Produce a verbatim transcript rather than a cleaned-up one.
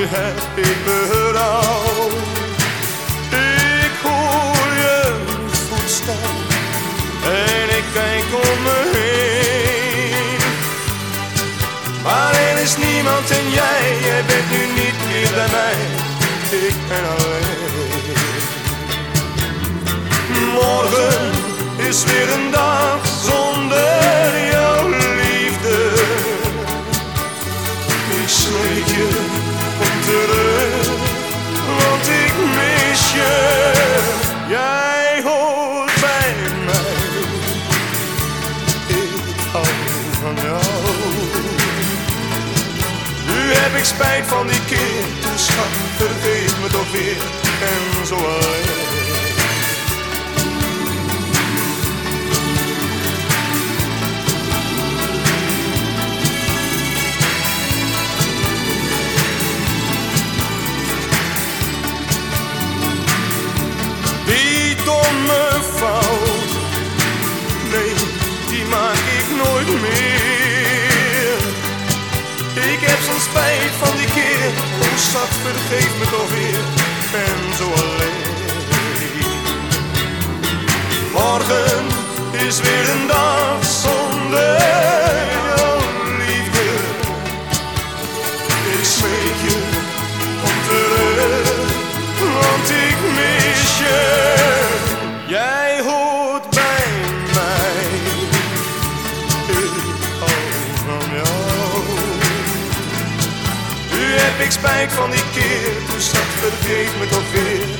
heb ik berouw. Ik hoor je voetstap en ik kijk om me heen. Maar er is niemand en jij, jij bent nu niet meer bij mij. Ik ben alleen. Morgen is weer een dag zonder jouw liefde. Ik smeek je, kom terug, want ik mis je. Jij hoort bij mij, ik hou van jou. Nu heb ik spijt van die keer, toen schat, vergeet me toch weer en zo alleen. Die domme fout, nee, die maak ik nooit meer. Ik heb zo'n spijt van die keer, oh schat, vergeet me toch weer, en zo alleen. Morgen is weer een dag zonder jouw liefde. Ik smeek je, kom terug, want ik mis je. Jij hoort bij mij, ik hou van jou. Nu heb ik spijt van die keer, toen schat, vergeet me toch weer.